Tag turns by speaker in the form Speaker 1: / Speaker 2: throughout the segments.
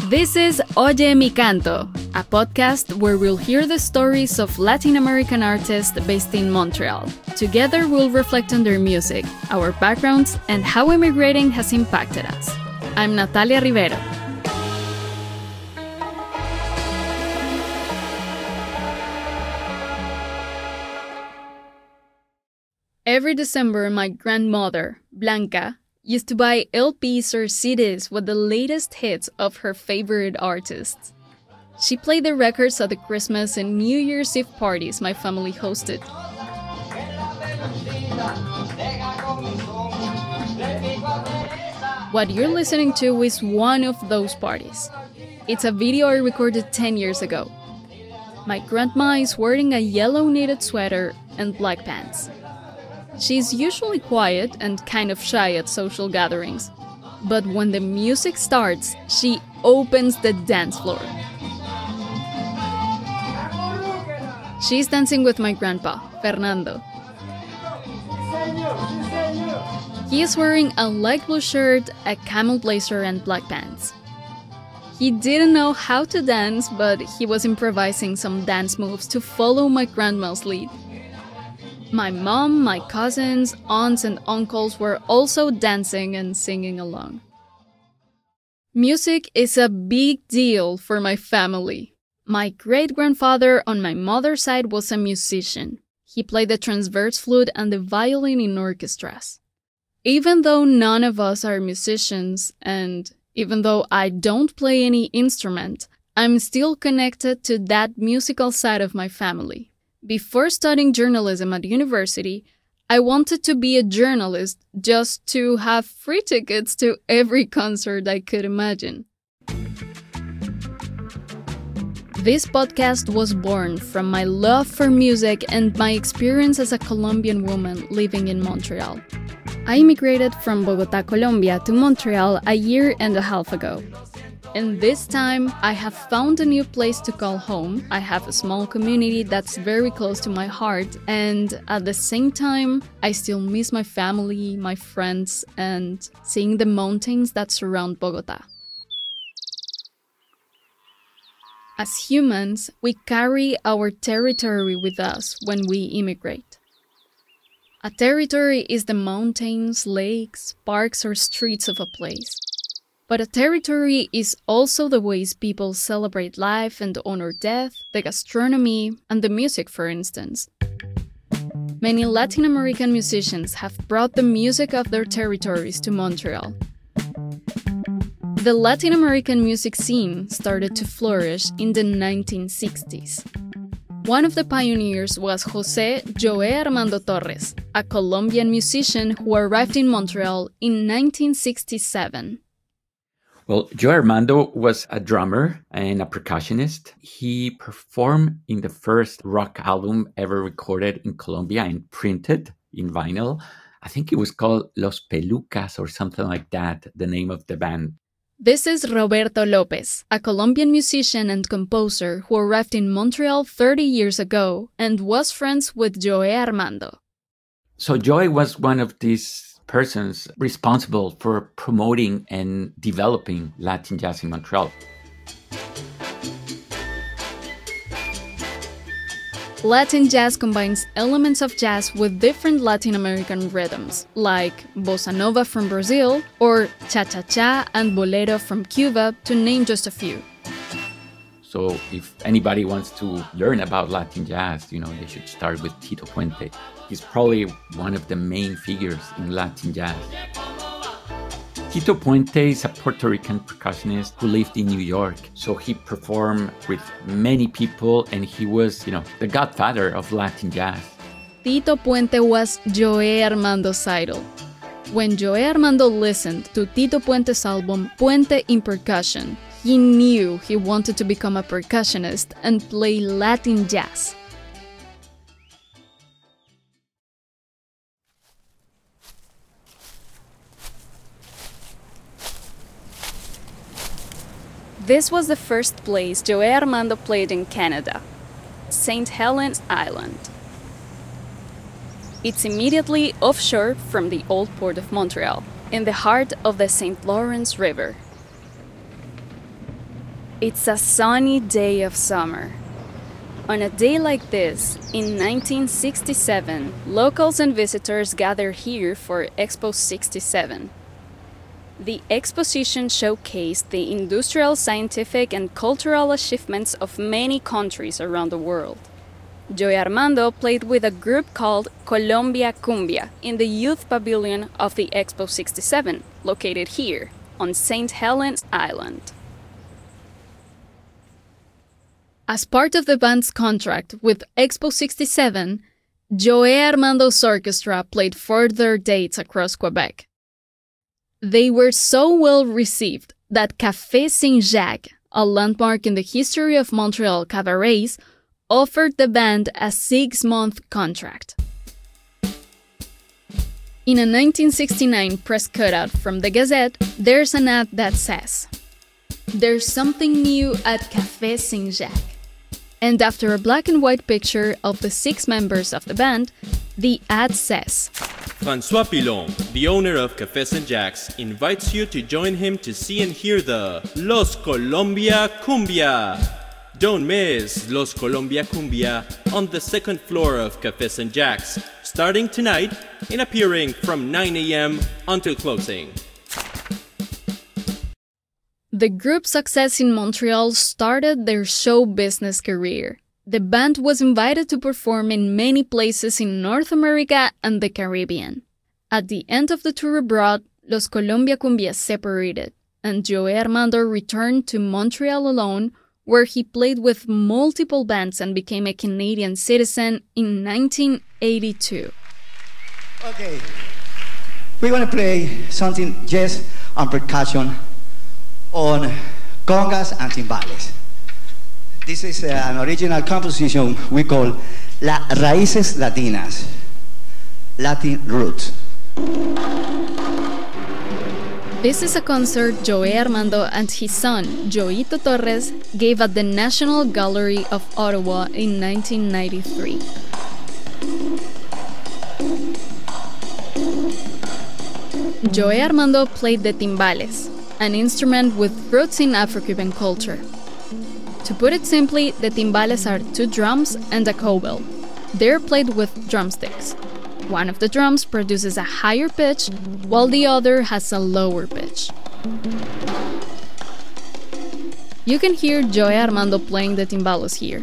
Speaker 1: This is Oye Mi Canto, a podcast where we'll hear the stories of Latin American artists based in Montreal. Together, we'll reflect on their music, our backgrounds, and how immigrating has impacted us. I'm Natalia Rivero. Every December, my grandmother, Blanca, used to buy LPs or CDs with the latest hits of her favorite artists. She played the records at the Christmas and New Year's Eve parties my family hosted. What you're listening to is one of those parties. It's a video I recorded 10 years ago. My grandma is wearing a yellow knitted sweater and black pants. She's usually quiet and kind of shy at social gatherings, but when the music starts, she opens the dance floor. She's dancing with my grandpa, Fernando. He is wearing a light blue shirt, a camel blazer, and black pants. He didn't know how to dance, but he was improvising some dance moves to follow my grandma's lead. My mom, my cousins, aunts, and uncles were also dancing and singing along. Music is a big deal for my family. My great-grandfather on my mother's side was a musician. He played the transverse flute and the violin in orchestras. Even though none of us are musicians, and even though I don't play any instrument, I'm still connected to that musical side of my family. Before studying journalism at university, I wanted to be a journalist just to have free tickets to every concert I could imagine. This podcast was born from my love for music and my experience as a Colombian woman living in Montreal. I immigrated from Bogotá, Colombia to Montreal a year and a half ago. And this time, I have found a new place to call home. I have a small community that's very close to my heart, and at the same time, I still miss my family, my friends, and seeing the mountains that surround Bogotá. As humans, we carry our territory with us when we immigrate. A territory is the mountains, lakes, parks, or streets of a place. But a territory is also the ways people celebrate life and honor death, the gastronomy, and the music, for instance. Many Latin American musicians have brought the music of their territories to Montreal. The Latin American music scene started to flourish in the 1960s. One of the pioneers was José Joé Armando Torres, a Colombian musician who arrived in Montreal in 1967.
Speaker 2: Well, Joe Armando was a drummer and a percussionist. He performed in the first rock album ever recorded in Colombia and printed in vinyl. I think it was called Los Pelucas or something like that, the name of the band.
Speaker 1: This is Roberto Lopez, a Colombian musician and composer who arrived in Montreal 30 years ago and was friends with Joé Armando.
Speaker 2: So Joé was one of these persons responsible for promoting and developing Latin jazz in Montreal.
Speaker 1: Latin jazz combines elements of jazz with different Latin American rhythms, like bossa nova from Brazil or cha-cha-cha and bolero from Cuba, to name just a few.
Speaker 2: So if anybody wants to learn about Latin jazz, they should start with Tito Puente. He's probably one of the main figures in Latin jazz. Tito Puente is a Puerto Rican percussionist who lived in New York. So he performed with many people and he was, the godfather of Latin jazz.
Speaker 1: Tito Puente was Joé Armando's idol. When Joé Armando listened to Tito Puente's album Puente in Percussion, he knew he wanted to become a percussionist and play Latin jazz. This was the first place Joé Armando played in Canada, St. Helens Island. It's immediately offshore from the old port of Montreal, in the heart of the St. Lawrence River. It's a sunny day of summer. On a day like this, in 1967, locals and visitors gather here for Expo 67. The exposition showcased the industrial, scientific, and cultural achievements of many countries around the world. Joey Armando played with a group called Colombia Cumbia in the youth pavilion of the Expo 67, located here on St. Helens Island. As part of the band's contract with Expo 67, Joey Armando's orchestra played further dates across Quebec. They were so well received that Café Saint-Jacques, a landmark in the history of Montreal cabarets, offered the band a 6-month contract. In a 1969 press cutout from the Gazette, there's an ad that says, "There's something new at Café Saint-Jacques." And after a black and white picture of the 6 members of the band, the ad says,
Speaker 3: François Pilon, the owner of Café Saint-Jacques, invites you to join him to see and hear the Los Colombia Cumbia. Don't miss Los Colombia Cumbia on the 2nd floor of Café Saint-Jacques, starting tonight and appearing from 9 a.m. until closing.
Speaker 1: The group's success in Montreal started their show business career. The band was invited to perform in many places in North America and the Caribbean. At the end of the tour abroad, Los Colombia Cumbia separated, and Joey Armando returned to Montreal alone, where he played with multiple bands and became a Canadian citizen in 1982.
Speaker 4: Okay, we're going to play something just on percussion, on congas and timbales. This is an original composition we call Las Raíces Latinas, Latin Roots.
Speaker 1: This is a concert Joey Armando and his son, Joito Torres, gave at the National Gallery of Ottawa in 1993. Joey Armando played the timbales, an instrument with roots in Afro-Cuban culture. To put it simply, the timbales are 2 drums and a cowbell. They're played with drumsticks. One of the drums produces a higher pitch, while the other has a lower pitch. You can hear Joey Armando playing the timbales here.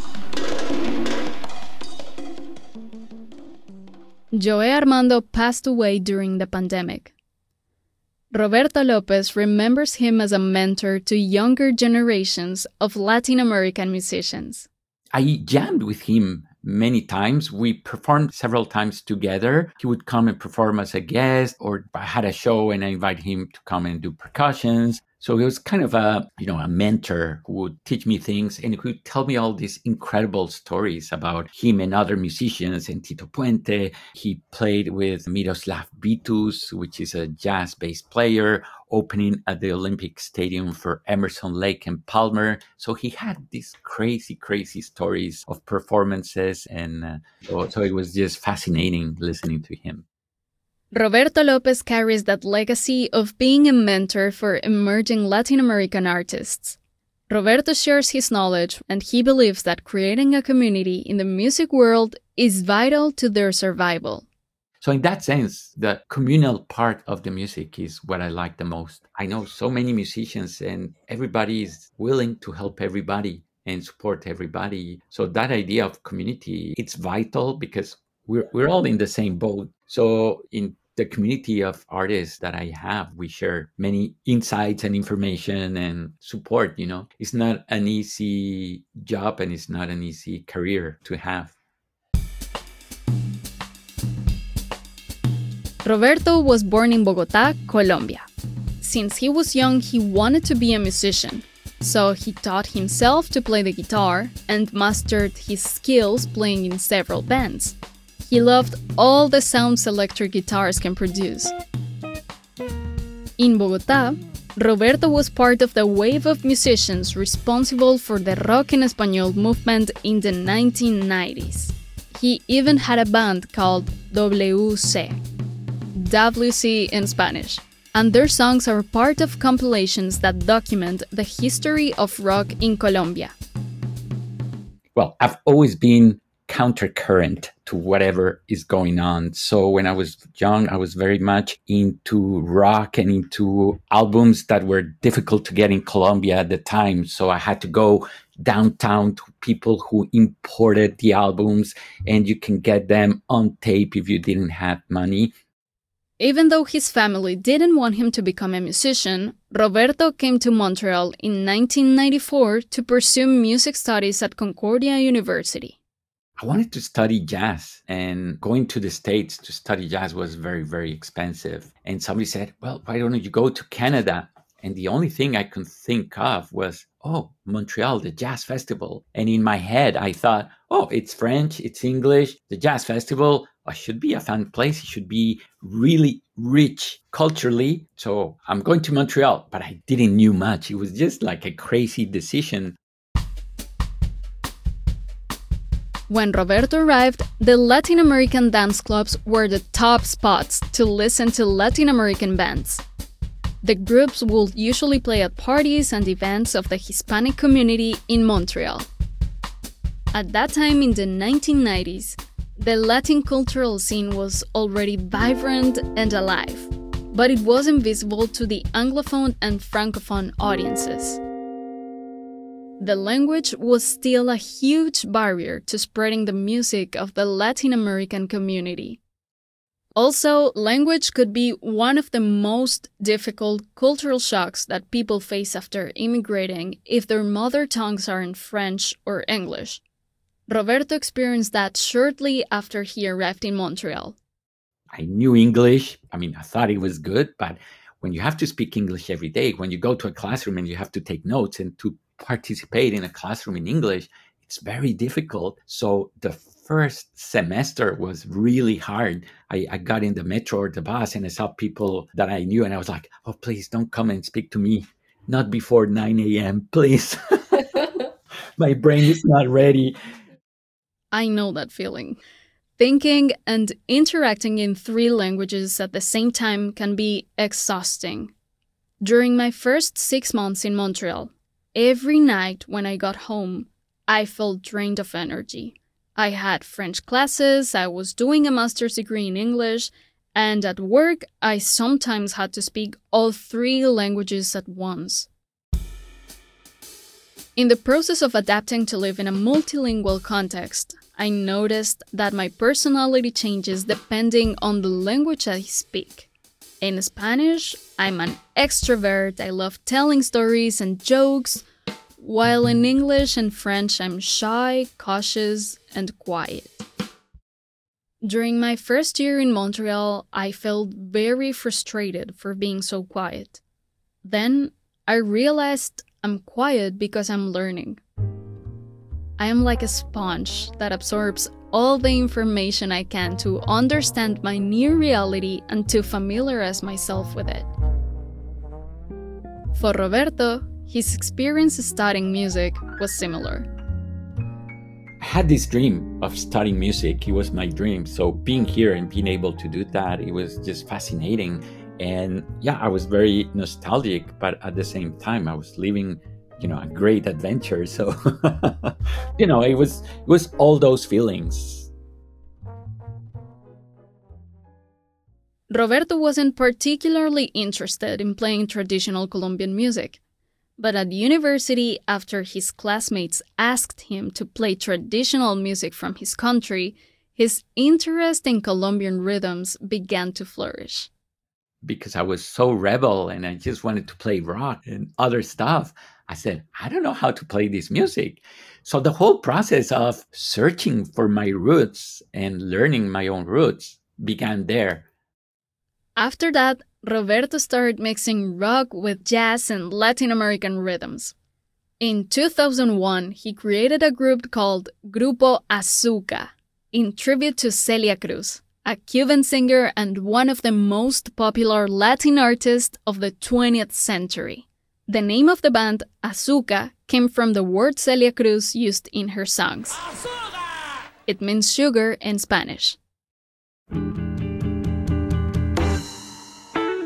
Speaker 1: Joey Armando passed away during the pandemic. Roberto Lopez remembers him as a mentor to younger generations of Latin American musicians.
Speaker 2: I jammed with him many times. We performed several times together. He would come and perform as a guest, or I had a show and I invite him to come and do percussions. So he was kind of a mentor who would teach me things and he would tell me all these incredible stories about him and other musicians and Tito Puente. He played with Miroslav Vitus, which is a jazz bass player, opening at the Olympic Stadium for Emerson, Lake and Palmer. So he had these crazy, crazy stories of performances, and so it was just fascinating listening to him.
Speaker 1: Roberto Lopez carries that legacy of being a mentor for emerging Latin American artists. Roberto shares his knowledge, and he believes that creating a community in the music world is vital to their survival.
Speaker 2: So in that sense, the communal part of the music is what I like the most. I know so many musicians and everybody is willing to help everybody and support everybody. So that idea of community, it's vital because we're all in the same boat. So in the community of artists that I have, we share many insights and information and support, It's not an easy job and it's not an easy career to have.
Speaker 1: Roberto was born in Bogotá, Colombia. Since he was young, he wanted to be a musician. So he taught himself to play the guitar and mastered his skills playing in several bands. He loved all the sounds electric guitars can produce. In Bogotá, Roberto was part of the wave of musicians responsible for the rock en español movement in the 1990s. He even had a band called WC in Spanish, and their songs are part of compilations that document the history of rock in Colombia.
Speaker 2: Well, I've always been countercurrent to whatever is going on. So when I was young, I was very much into rock and into albums that were difficult to get in Colombia at the time. So I had to go downtown to people who imported the albums, and you can get them on tape if you didn't have money.
Speaker 1: Even though his family didn't want him to become a musician, Roberto came to Montreal in 1994 to pursue music studies at Concordia University.
Speaker 2: I wanted to study jazz, and going to the States to study jazz was very, very expensive. And somebody said, well, why don't you go to Canada? And the only thing I could think of was, oh, Montreal, the Jazz Festival. And in my head, I thought, oh, it's French, it's English, the Jazz Festival, it should be a fun place. It should be really rich culturally. So I'm going to Montreal, but I didn't know much. It was just like a crazy decision.
Speaker 1: When Roberto arrived, the Latin American dance clubs were the top spots to listen to Latin American bands. The groups would usually play at parties and events of the Hispanic community in Montreal. At that time in the 1990s, the Latin cultural scene was already vibrant and alive, but it wasn't visible to the Anglophone and Francophone audiences. The language was still a huge barrier to spreading the music of the Latin American community. Also, language could be one of the most difficult cultural shocks that people face after immigrating if their mother tongues aren't French or English. Roberto experienced that shortly after he arrived in Montreal.
Speaker 2: I knew English. I thought it was good, but when you have to speak English every day, when you go to a classroom and you have to take notes and to participate in a classroom in English, it's very difficult. So the first semester was really hard. I got in the metro or the bus and I saw people that I knew and I was like, oh, please don't come and speak to me. Not before 9 a.m., please. My brain is not ready.
Speaker 1: I know that feeling. Thinking and interacting in 3 languages at the same time can be exhausting. During my first 6 months in Montreal, every night when I got home, I felt drained of energy. I had French classes, I was doing a master's degree in English, and at work, I sometimes had to speak all 3 languages at once. In the process of adapting to live in a multilingual context, I noticed that my personality changes depending on the language I speak. In Spanish, I'm an extrovert, I love telling stories and jokes, while in English and French, I'm shy, cautious, and quiet. During my first year in Montreal, I felt very frustrated for being so quiet. Then, I realized I'm quiet because I'm learning. I am like a sponge that absorbs all the information I can to understand my new reality and to familiarize myself with it. For Roberto, his experience studying music was similar.
Speaker 2: I had this dream of studying music. It was my dream. So being here and being able to do that, it was just fascinating. And yeah, I was very nostalgic, but at the same time, I was living, a great adventure. So, it was all those feelings.
Speaker 1: Roberto wasn't particularly interested in playing traditional Colombian music. But at university, after his classmates asked him to play traditional music from his country, his interest in Colombian rhythms began to flourish.
Speaker 2: Because I was so rebel and I just wanted to play rock and other stuff, I said, I don't know how to play this music. So the whole process of searching for my roots and learning my own roots began there.
Speaker 1: After that, Roberto started mixing rock with jazz and Latin American rhythms. In 2001, he created a group called Grupo Azúcar, in tribute to Celia Cruz, a Cuban singer and one of the most popular Latin artists of the 20th century. The name of the band, Azúcar, came from the word Celia Cruz used in her songs. Azúcar! It means sugar in Spanish.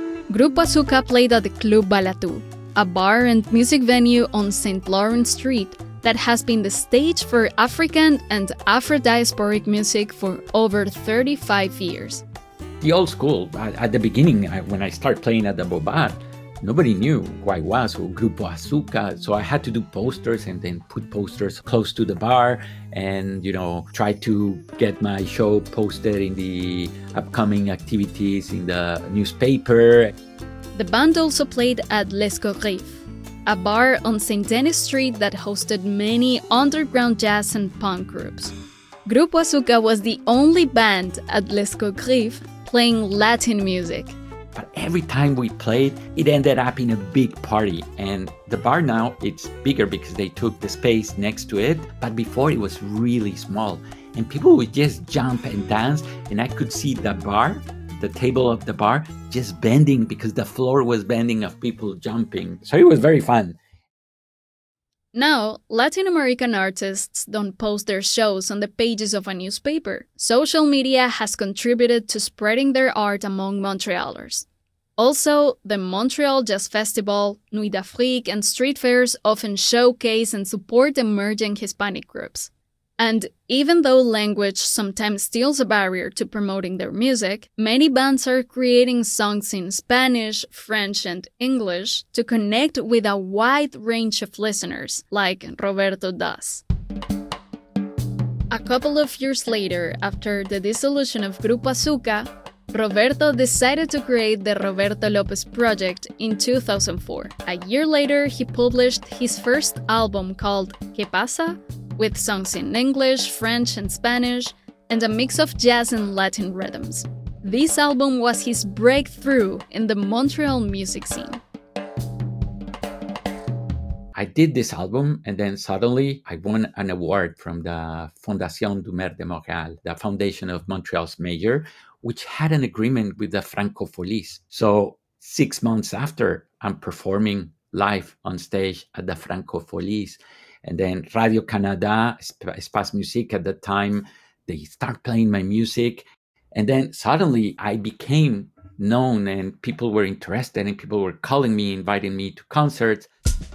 Speaker 1: Grupo Azúcar played at the Club Balatú, a bar and music venue on St. Lawrence Street that has been the stage for African and Afro-diasporic music for over 35 years.
Speaker 2: The old school, at the beginning, when I started playing at the Bobar, nobody knew who I was, or Grupo Azúcar, so I had to do posters and then put posters close to the bar and, try to get my show posted in the upcoming activities in the newspaper.
Speaker 1: The band also played at L'Escogriffe, a bar on St. Denis Street that hosted many underground jazz and punk groups. Grupo Azúcar was the only band at L'Escogriffe playing Latin music.
Speaker 2: But every time we played, it ended up in a big party. And the bar now, it's bigger because they took the space next to it. But before, it was really small. And people would just jump and dance. And I could see the table of the bar, just bending because the floor was bending of people jumping. So it was very fun.
Speaker 1: Now, Latin American artists don't post their shows on the pages of a newspaper. Social media has contributed to spreading their art among Montrealers. Also, the Montreal Jazz Festival, Nuit d'Afrique, and street fairs often showcase and support emerging Hispanic groups. And even though language sometimes steals a barrier to promoting their music, many bands are creating songs in Spanish, French, and English to connect with a wide range of listeners, like Roberto does. A couple of years later, after the dissolution of Grupo Azúcar, Roberto decided to create the Roberto Lopez Project in 2004. A year later, he published his first album called ¿Qué pasa?, with songs in English, French, and Spanish, and a mix of jazz and Latin rhythms. This album was his breakthrough in the Montreal music scene.
Speaker 2: I did this album, and then suddenly I won an award from the Fondation du Maire de Montréal, the foundation of Montreal's mayor, which had an agreement with the Francofolies. So 6 months after, I'm performing live on stage at the Francofolies. And then Radio-Canada, Espace Musique at the time, they start playing my music. And then suddenly I became known and people were interested and people were calling me, inviting me to concerts.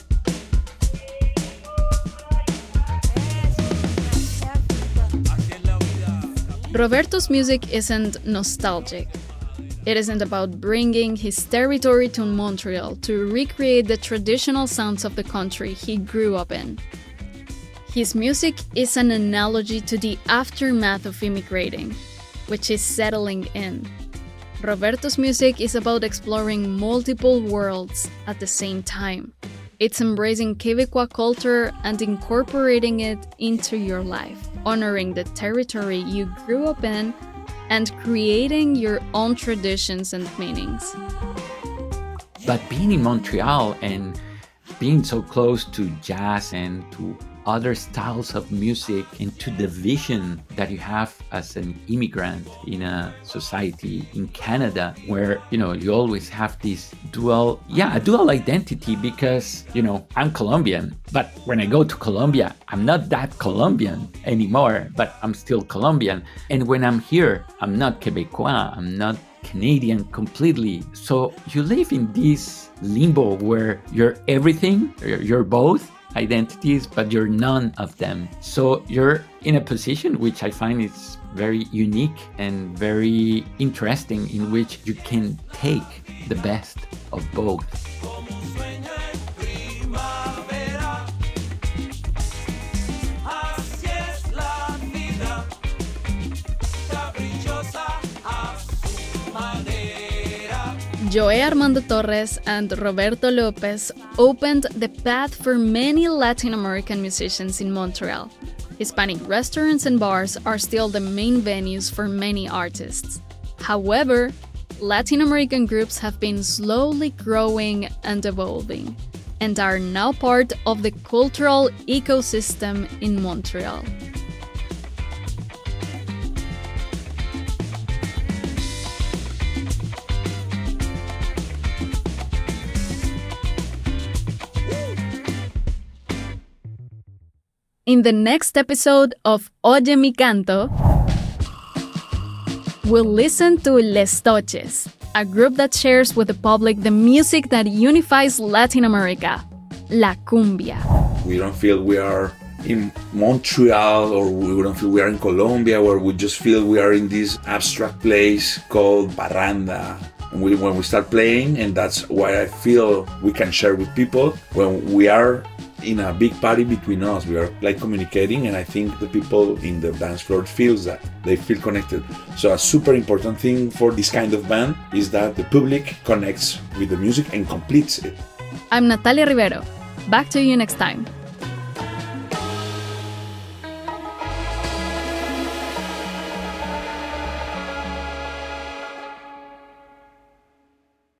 Speaker 1: Roberto's music isn't nostalgic. It isn't about bringing his territory to Montreal to recreate the traditional sounds of the country he grew up in. His music is an analogy to the aftermath of immigrating, which is settling in. Roberto's music is about exploring multiple worlds at the same time. It's embracing Quebecois culture and incorporating it into your life, honoring the territory you grew up in and creating your own traditions and meanings.
Speaker 2: But being in Montreal and being so close to jazz and to other styles of music and to the vision that you have as an immigrant in a society in Canada where, you always have this dual identity because, I'm Colombian. But when I go to Colombia, I'm not that Colombian anymore, but I'm still Colombian. And when I'm here, I'm not Quebecois, I'm not Canadian completely. So you live in this limbo where you're everything, you're both identities, but you're none of them. So you're in a position which I find is very unique and very interesting, in which you can take the best of both.
Speaker 1: Joey Armando Torres and Roberto Lopez opened the path for many Latin American musicians in Montreal. Hispanic restaurants and bars are still the main venues for many artists. However, Latin American groups have been slowly growing and evolving, and are now part of the cultural ecosystem in Montreal. In the next episode of Oye Mi Canto, we'll listen to Les Toches, a group that shares with the public the music that unifies Latin America, La Cumbia.
Speaker 5: We don't feel we are in Montreal, or we don't feel we are in Colombia, or we just feel we are in this abstract place called Parranda. And when we start playing, and that's why I feel we can share with people, when we are in a big party between us, we are like communicating, and I think the people in the dance floor feels that, they feel connected. So a super important thing for this kind of band is that the public connects with the music and completes it.
Speaker 1: I'm Natalia Rivero. Back to you next time.